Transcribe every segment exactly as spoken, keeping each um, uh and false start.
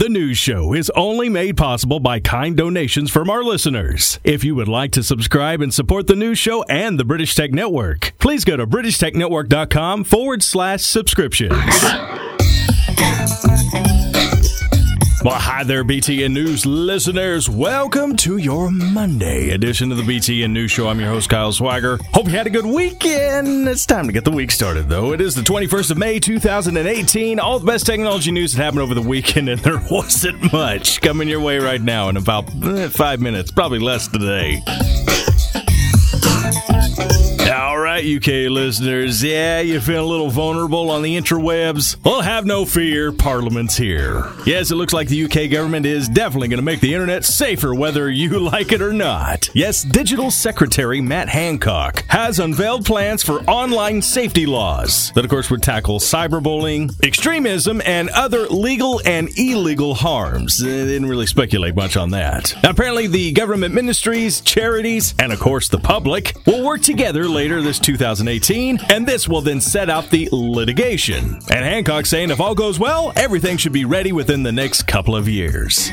The news show is only made possible by kind donations from our listeners. If you would like to subscribe and support the news show and the British Tech Network, please go to BritishTechNetwork.com forward slash subscriptions. Well, hi there, B T N News listeners. Welcome to your Monday edition of the B T N News Show. I'm your host, Kyle Swagger. Hope you had a good weekend. It's time to get the week started, though. It is the twenty-first of May, two thousand eighteen. All the best technology news that happened over the weekend, and there wasn't much coming your way right now in about eh, five minutes, probably less today. All right, U K listeners, yeah, you feel a little vulnerable on the interwebs? Well, have no fear, Parliament's here. Yes, it looks like the U K government is definitely going to make the internet safer, whether you like it or not. Yes, Digital Secretary Matt Hancock has unveiled plans for online safety laws that, of course, would tackle cyberbullying, extremism, and other legal and illegal harms. They didn't really speculate much on that. Now, apparently, the government ministries, charities, and, of course, the public will work together later this two thousand eighteen, and this will then set out the litigation. And Hancock saying if all goes well, everything should be ready within the next couple of years.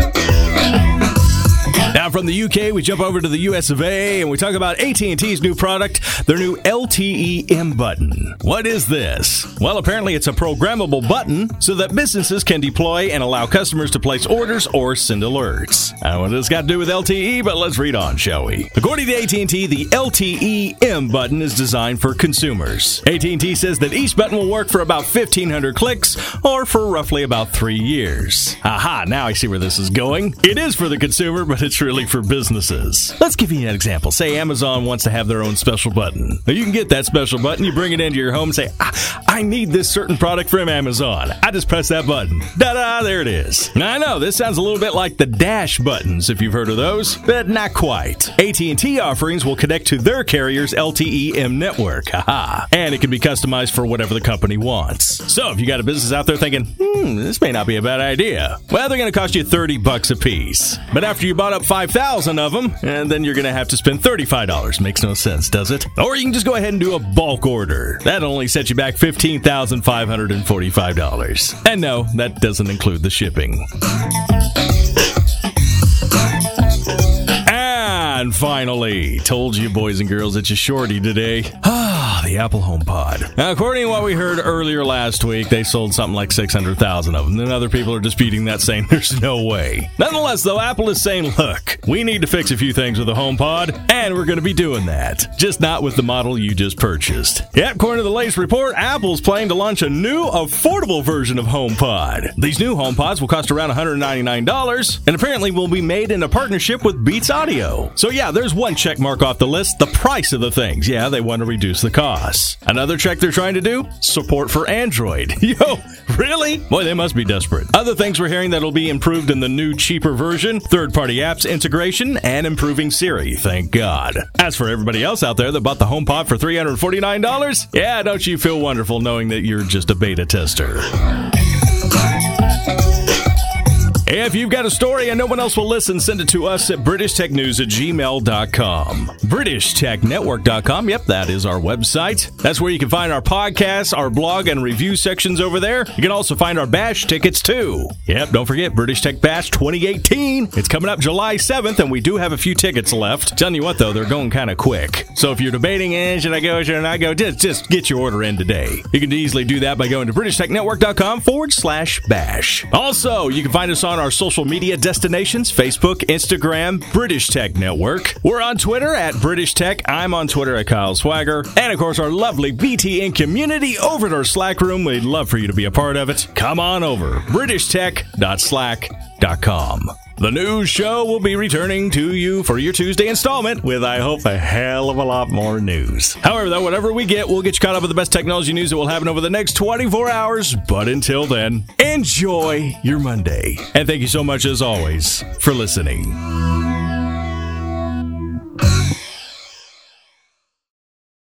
Now, from the U K, we jump over to the U S of A, and we talk about A T and T's new product, their new L T E M button. What is this? Well, apparently it's a programmable button so that businesses can deploy and allow customers to place orders or send alerts. I don't know what this got to do with L T E, but let's read on, shall we? According to A T and T, the L T E M button is designed for consumers. A T and T says that each button will work for about fifteen hundred clicks, or for roughly about three years. Aha, now I see where this is going. It is for the consumer, but it's really for businesses. Let's give you an example. Say Amazon wants to have their own special button. Now, you can get that special button, you bring it into your home and say, I, I need this certain product from Amazon. I just press that button. Da-da, there it is. Now, I know, this sounds a little bit like the Dash buttons, if you've heard of those, but not quite. A T and T offerings will connect to their carrier's L T E M network. Haha. And it can be customized for whatever the company wants. So, if you got a business out there thinking, hmm, this may not be a bad idea, well, they're going to cost you thirty bucks a piece. But after you bought up five thousand of them, and then you're going to have to spend thirty-five dollars. Makes no sense, does it? Or you can just go ahead and do a bulk order. That only sets you back fifteen thousand five hundred forty-five dollars. And no, that doesn't include the shipping. And finally, told you boys and girls it's a shorty today. Ah, the Apple HomePod. Now, according to what we heard earlier last week, they sold something like six hundred thousand of them. Then other people are disputing that, saying there's no way. Nonetheless, though, Apple is saying, look, we need to fix a few things with the HomePod, and we're going to be doing that. Just not with the model you just purchased. Yep, according to the latest report, Apple's planning to launch a new, affordable version of HomePod. These new HomePods will cost around one hundred ninety-nine dollars, and apparently will be made in a partnership with Beats Audio. So yeah, there's one check mark off the list, the price of the things. Yeah, they want to reduce the costs. Another check they're trying to do? Support for Android. Yo, really? Boy, they must be desperate. Other things we're hearing that'll be improved in the new, cheaper version, third-party apps integration, and improving Siri, thank God. As for everybody else out there that bought the HomePod for three hundred forty-nine dollars, yeah, don't you feel wonderful knowing that you're just a beta tester? If you've got a story and no one else will listen, send it to us at british tech news at gmail dot com. british tech network dot com, yep, that is our website. That's where you can find our podcasts, our blog, and review sections over there. You can also find our Bash tickets, too. Yep, don't forget, British Tech Bash twenty eighteen. It's coming up July seventh, and we do have a few tickets left. Telling you what, though, they're going kind of quick. So if you're debating, eh, should I go, should I go, just, just get your order in today. You can easily do that by going to british tech network dot com forward slash bash. Also, you can find us on our social media destinations, Facebook, Instagram, British Tech Network. We're on Twitter at British Tech. I'm on Twitter at Kyle Swagger. And, of course, our lovely B T N community over at our Slack room. We'd love for you to be a part of it. Come on over, british tech dot slack dot com. The news show will be returning to you for your Tuesday installment with, I hope, a hell of a lot more news. However, though, whatever we get, we'll get you caught up with the best technology news that will happen over the next twenty-four hours. But until then, enjoy your Monday. And thank you so much, as always, for listening.